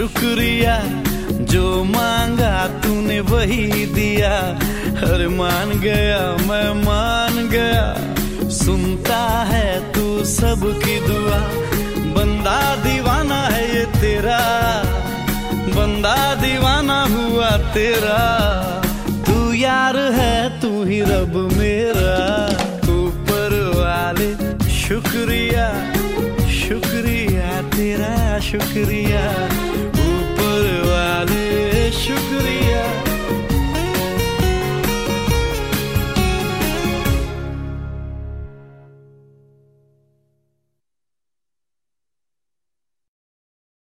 शुक्रिया, जो मांगा तूने वही दिया। अरे मान गया मैं मान गया, सुनता है तू सबकी दुआ। बंदा दीवाना है ये तेरा, बंदा दीवाना हुआ तेरा। तू यार है तू ही रब मेरा, ऊपर वाले शुक्रिया, शुक्रिया तेरा शुक्रिया।